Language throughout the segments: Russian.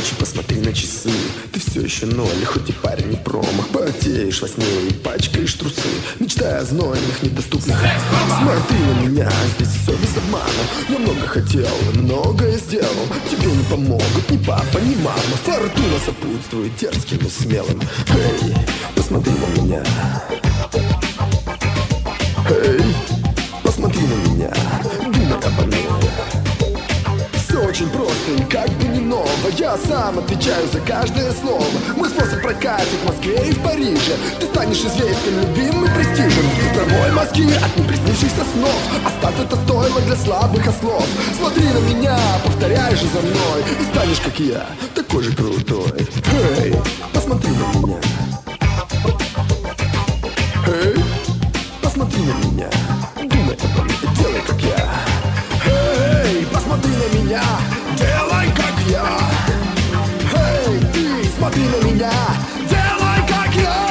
ночи, посмотри на часы. Ты все еще ноль, хоть и парень не промах. Потеешь во сне и пачкаешь трусы, мечтая о знойных, недоступных. Смотри на меня, здесь все без обмана. Я много хотел, многое сделал. Тебе не помогут ни папа, ни мама. Фортуна сопутствует дерзким и смелым. Эй, посмотри на меня. Эй, посмотри на меня. Думай обо мне. Все очень просто и как бы не ново. Я сам отвечаю за каждое слово. Мой способ прокатит в Москве и в Париже. Ты станешь известен, любим и престижен. Промой мозги от неприснившихся снов. Оставь это стойло для слабых ослов. Смотри на меня, повторяй же за мной, и станешь как я, такой же крутой. Эй, посмотри на меня. Эй, посмотри на меня. Думай обо мне, делай как я. Эй, посмотри на меня, делай как я. Эй, ты, смотри на меня, делай как я.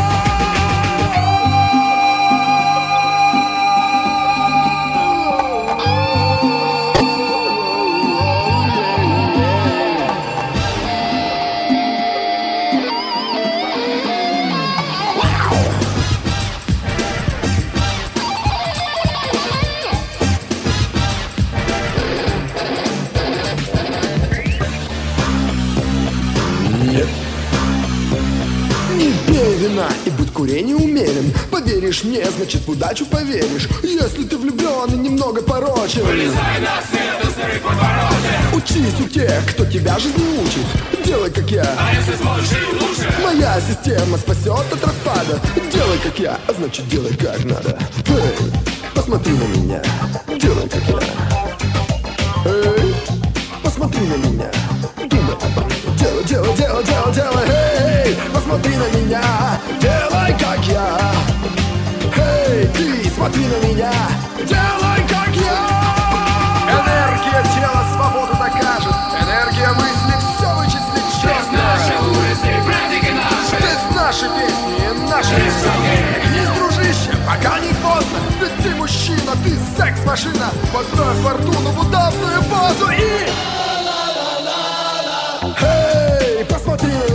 Не пей вина и будь курению умерен. Поверишь мне, значит в удачу поверишь. Если ты влюблен и немного порочен, вылезай на свет из дыры подбородя. Учись у тех, кто тебя жизни учит. Делай как я, А если сможешь и лучше, моя система спасет от распада. Делай как я, а значит делай как надо. Эй, посмотри на меня, делай как я. Эй, посмотри на меня, думай обо мне. Делай, делай, делай, делай, делай. Эй, посмотри на меня, делай как я. Эй, ты, смотри на меня, делай как я. Энергия тела свободу докажет. Энергия мысли все вычислит честно. наши улицы, праздники наши. Здесь наши песни, наши Есть Есть, дружище, пока не поздно. Ведь ты мужчина, ты секс-машина. Построив фортуну в удобную позу и... Эй, посмотри на